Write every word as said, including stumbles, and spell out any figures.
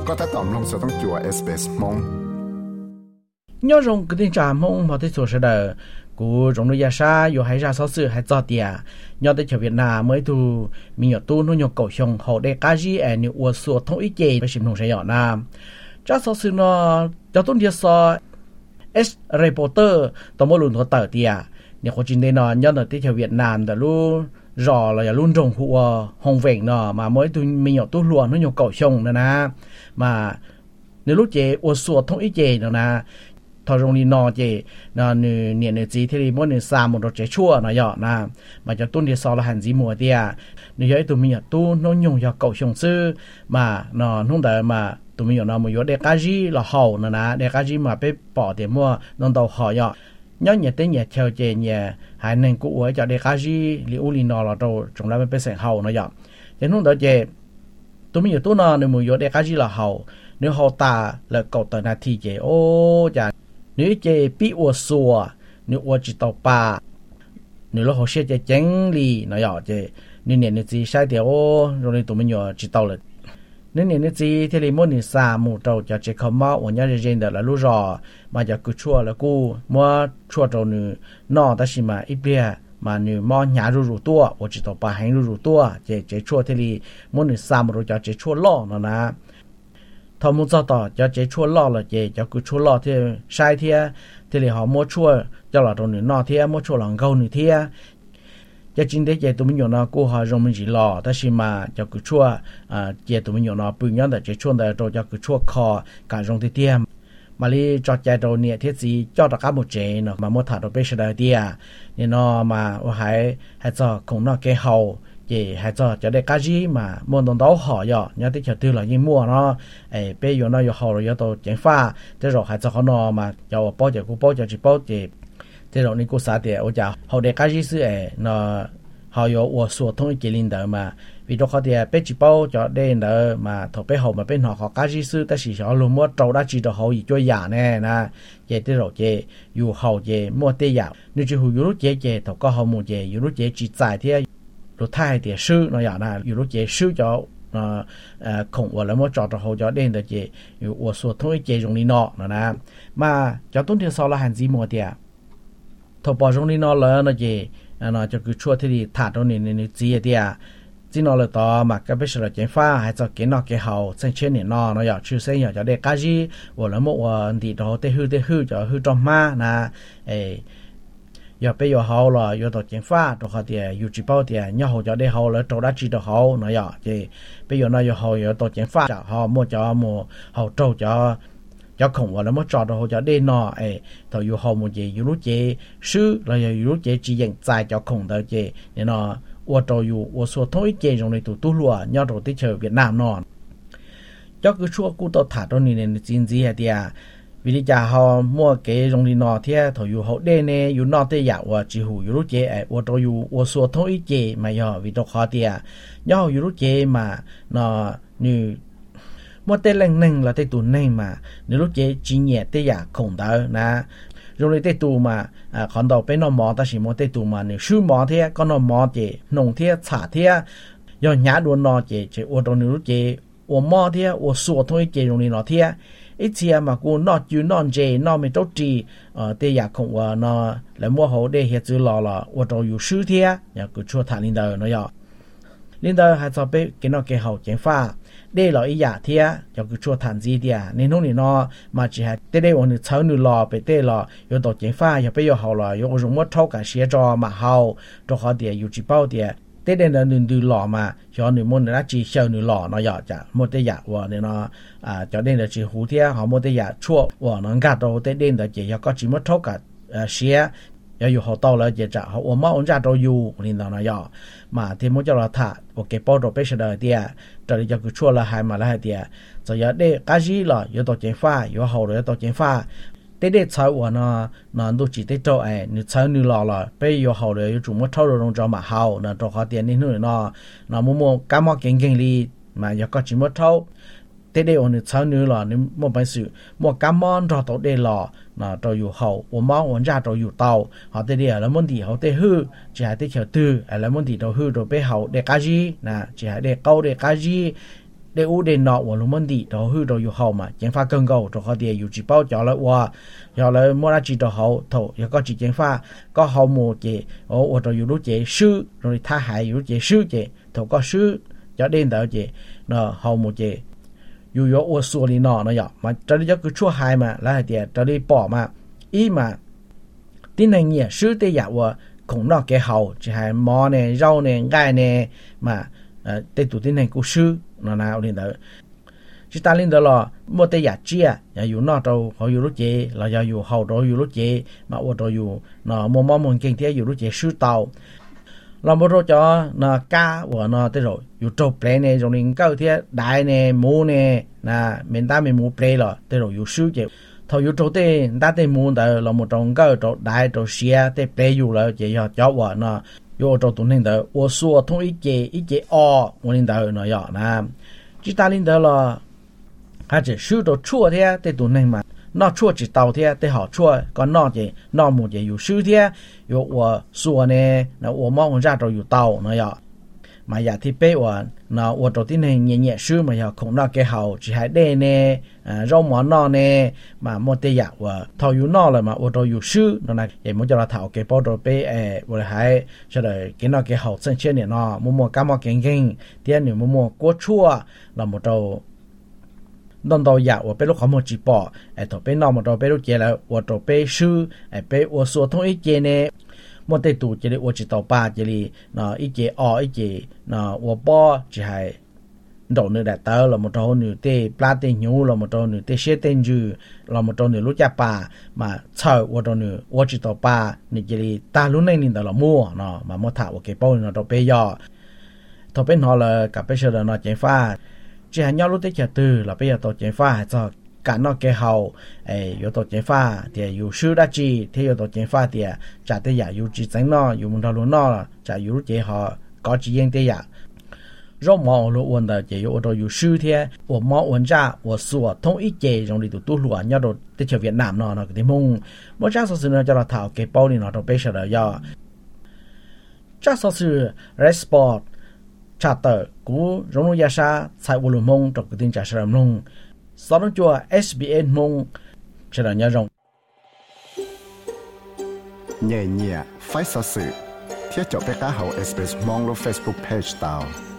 ก็ถ้าตอมลงสต้องจัว เอส บี เอส มง nhớ rong cái tình trạng mong mà tới số sẽ đợi cú trong núi xaอยู่hay ra sáu sự hay cho tiền nhớ tới chỗ Việt Nam mới thu mình nhớ tu nó nhớ cầu xong họ để cá gì ở nhiều uất số thông ý chế phải xem thông sẽ nhớ nam chắc sáu sự nó cho tuân theo so S reporter tao mới luôn có tờ tiền nếu có chuyện đây nó nhớ tới tới chỗ Việt Nam đã luôn rõ là luôn trồng hụa hồng vẹn nó mà mới thu mình nhớ tu luôn nó nhớ cầu xong nữa nè mà nếu lúc chế uất số thông ý chế nữa nè thọ rong đi nọ chế nó nửa nửa nửa gì thì mỗi nửa xa một độ chế chua nó nhỏ na mà cho tuân thì sau là hành gì mùa tia nửa ấy tụi mình nhặt tu nó nhung cho cậu xong sư mà nó không đợi mà tụi mình nó một yếu để cái gì là hậu nữa nè để cái gì mà phải bỏ tiền mua nó đầu họ nhỏ nhớ nhặt tới nhặt theo chế nhặt hai nên cũ ấy cho để cái gì liu li nọ là đâu chúng ta mới phải sang hậu nó nhỏ cho không đợi chế tụi mình nhặt tu nó nửa một yếu để cái gì là hậu nếu hậu ta là cậu tới là thì chế ô chả nếu chế bị uất xua nếu uất chỉ tàu ba nếu là họ sẽ chế chén lì nó nhỏ chế nếu nền gì sai thì ô rồi nên tụi mình nhỏ chỉ tàuเลยnếu nền gì thì lấy mỗi nền sa một tàu cho chế không máu ở nhà riêng đó là lúc rồi mà giờ cứ chua là cu mua chua tàu nữa nọ ta chỉ mà ít bia mà nếu mua nhà rủ rủ tua uất chỉ tàu ba hành rủ rủ tua chế chế chua thì lấy mỗi nền sa một tàu cho chế chua lo nó nè thọ muốn cho tỏ cho chế chua lo là chế cho cứ chua lo thì sai thì thì là họ mua chua cho là trong nửa nọ thì mua chua lòng gâu nửa thì cho chính thế chế tụi mình nhổ nó cô họ dùng mình chỉ lo ta xí mà cho cứ chua à chế tụi mình nhổ nó bự nhớ là chế chua là cho cứ chua kho cả dùng thì tiêm mà đi cho chế đồ nè thiết gì cho tất cả một chế nó mà mua thảo đồ bê sờ đời tia nên nó mà hay hay cho cũng nó cái hậu chỉ hay cho cho để cái gì mà muốn đồng đấu họ vậy nhớ tới chờ tư là như mua nó ấy bây giờ nó có họ rồi có tổ chén pha thế rồi hay cho họ nó mà cho bao giờ cũng bao giờ chỉ bao giờ thế rồi nên cô xã thì ở nhà họ để cái gì sự ấy nó họ có ở số thông cái linh đó mà vì đó họ thì bây chỉ bao cho đây đó mà thầu bây họ mà bên họ họ cái gì sự ta chỉ họ luôn mua trâu đã chỉ được họ gì cho giả nè nè vậy thế rồi vậy dù họ vậy mua tiền giả nếu chỉ hữu lúc vậy vậy thầu có họ mua vậy hữu lúc vậy chỉ giải thế rồi thay thì sư nó giả là lúc vậy sư cho à khổng và là mua trò trò hậu cho đến được vậy ở số thông cái dùng đi nọ nè mà cho tuân theo sau là hành gì mua tiền thầu bỏ dùng đi nọ là nó vậy nó cho cứ chua thì thả trong này này gì thì à chỉ nó là to mà cái bây giờ là chén pha hay cho cái nó cái hậu sang trên này nó nó giờ chưa xây giờ cho để cái gì và là một thì đó để hư để hư cho hư trong ma nè ấy giờ bây giờ hậu là giờ tổ chén pha tổ họ thì yêu chỉ bao thì nhau hậu cho để hậu là tổ đã chỉ được hậu nó giờ thì bây giờ nó giờ hậu giờ tổ chén pha cho họ mua cho mua hậu trâu cho cho khổng và nó mất trò đồ cho đây nọ ấy thầu yêu hậu một gì yêu lúc chế sư là yêu lúc chế chỉ dành dài cho khổng đó chế nên nó ở trò yêu ở số thôi chế trong này tụ tu lúa nhau đồ tới chờ Việt Nam nọ cho cứ chua cú tao thả trong này nên chín gì thì à vì cha họ mua cái trong này nọ thì thầu yêu hậu đây nè yêu nọ tới dạo và chỉ hữu yêu lúc chế ấy ở trò yêu ở số thôi chế mà giờ vì đó khó thì à nhau yêu lúc chế mà nó như mua tên lần nâng là tên tù nâng mà nếu lúc chế chỉ nhẹ tên giả khổng đó nè rồi lấy tên tù mà còn đầu bên nó mò ta chỉ mua tên tù mà nếu sư mò thế con nó mò chế nông thế xả thế do nhá đuôn nó chế chế ô tô nếu lúc chế ô mò thế ô sủa thôi chế rồi nó thế ít chia mà cô nó chứ non chế nó mới tốt gì tên giả khổng và nó lại mua hậu để hiện chữ lò là ô tô yêu sư thế nhà cứ chua thả lên đời nó vậy lên đời hay cho bé cái nó cái hậu chén pha đây là ý giả thia cho cứ chua thản gì đi à nên hôm nay nó mà chỉ hay đây đây ông nữ cháu nữ lò bị đây là有tổ chén pha有bây giờ hậu là有dùng mất thâu cả xe cho mà hậu cho họ thì有chỉ bao thì đây đây là nữ nữ lò mà cho nữ môn đã chỉ sờ nữ lò nó giả chả một cái giả và nên nó à cho nên là chỉ hú thia họ một cái giả chua và nó gạt đầu đây đây là chỉ có chỉ mất thâu cả xe要有好到了就着好我们我家都有领导那要嘛天么叫了他我给包着被是的点这里就个错了还嘛了点只要的开始了有到进发有好了有到进发对对菜我呢那都只得找哎你菜你老了被有好了有怎么炒肉中找嘛好那找好点你那那那么么干嘛经经理嘛要个怎么炒thế đây ông cháu nữa là nếu một bài sử một cam món cho tổ đây là là cho yêu hậu, một món ông ra cho yêu tàu, họ thế đây là món gì họ thế hư, chỉ hay thế chờ tư, là món gì cho hư rồi bé hậu để cái gì, nè chỉ hay để câu để cái gì, để u để nọ của lúc mình đi đó hư đó yêu hậu mà chiến pha cân cầu rồi họ để yêu chỉ bao cho lại qua cho lại mua ra chỉ đó hậu thầu giờ có chỉ chiến pha có hậu mùa chế ở ở đó yêu lúc chế sư rồi tha hại yêu chế sư chế thầu có sư cho đến đó chế nó hậu mùa chế yêu yêu ở số li nọ nó vậy mà cho đi cho cứ chua hại mà là để cho đi bỏ mà ý mà tin này nhỉ sư tây giả và cũng nó cái hậu chỉ hay mò này rau này gai này mà tây tụ tin này cũng sư nó nào đến đó chỉ ta lên đó là mua tây giả chia ya yêu nó đâu họ yêu lúc chế là ya yêu hậu đó yêu lúc chế mà ở đó yêu nó mua món món kinh tế yêu lúc chế sư tàu làm bao cho nó cá và nó tới rồi yêu trâu plei này rồi những cái thế đại này mù này là mình ta mình mù plei rồi tới rồi yêu sư chế thầu yêu trâu tây ta tây mù đó là một trong cái trâu đại trâu xia tây plei yêu là chế cho cho và nó yêu trâu tụi mình đó我说同一节一节哦我领导nó vậy nè chỉ ta领导là hay chỉ sư đồ chua thế để tụi mình mà nó chua chỉ tàu thế để họ chua còn nó chỉ nó một chỉ yêu sư thế yêu 我说呢那我们家都有tàu nó vậy mà giờ thì bé và nó 我đầu tiên này nhẹ nhẹ sư mà giờ không nó cái hậu chỉ hay đây nè rau món nó nè mà một tây giả và thầu yêu nó là mà 我都有sư nó này để muốn cho nó thảo cái bao đồ bé eh 我还cho đời cái nó cái hậu sinh trên này nó mua mua cá mua kinh kinh tiền nhiều mua mua cua chua là một đầu đòn đầu giả và bé lúc họ một chỉ bỏ eh 头bé nó một đầu bé lúc chế là 我头bé sư eh bé 我说同一节呢một tây tụ chỉ là 我只到八这里那一节二一节那我包只还đầu nữa đã tới là một đầu nữa tê pla tê nhú là một đầu nữa tê xe tên dư là một đầu nữa lúc cha pa mà chờ một đầu nữa 我只到八你这里ta lúc này nên là mua nó mà mua thảo cái bao nó đâu bây giờ thôi bên họ là cả bây giờ là nó chạy pha chỉ hay nhau lúc tết chờ từ là bây giờ tàu chạy pha cho cả nó cái hậu ấy yếu tố chế pha thì yếu sư đã chỉ thì yếu tố chế pha thì trả tới giả yếu chỉ tránh nó yếu muốn thao luôn nó trả yếu chế họ có chỉ riêng tới giả rồi mà lúc vấn đề chế yếu tố yếu sư thì ở mà vấn ra ở sửa thông ít chế trong đi tụ tu lúa nhau đồ tới chờ Việt Nam nó nó cái mông mà chắc sau nó cho nó thảo cái bao này nó đâu bây giờ là do chắc sau resport charter của trong lúc sa sai vô mông trong cái tin trả sở mông sau đó cho ét bê en mông trở lại nhà rộng nhẹ nhẹ phải sợ sự thiết cho bé cá hậu ét bê ét mông lo Facebook page tao